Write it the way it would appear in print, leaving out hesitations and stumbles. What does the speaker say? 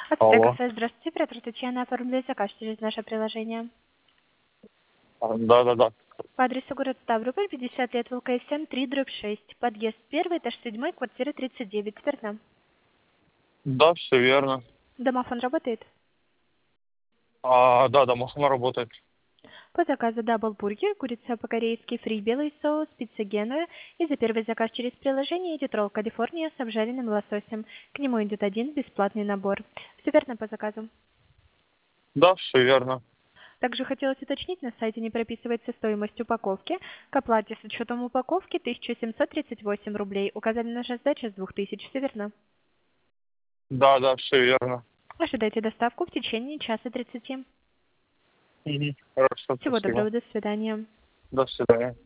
Алло. Кафе, здравствуйте, оператор Татьяна, оформляю заказ через наше приложение. Да. По адресу город Ставрополь, 50 лет, ВЛКСМ 3/6, подъезд 1, этаж 7, квартира 39, Тверна. Да, все верно. Домофон работает? Да, домофон работает. По заказу даблбургер, курица по-корейски, фри, белый соус, пицца Генуя. И за первый заказ через приложение идет ролл Калифорния с обжаренным лососем. К нему идет один бесплатный набор. Все верно по заказу. Да, все верно. Также хотелось уточнить, на сайте не прописывается стоимость упаковки. К оплате с учетом упаковки 1738 рублей. Указали наша сдача с 2000, все верно? Да, все верно. Ожидайте доставку в течение часа 30. Хорошо, Всего спасибо. доброго, до свидания. До свидания.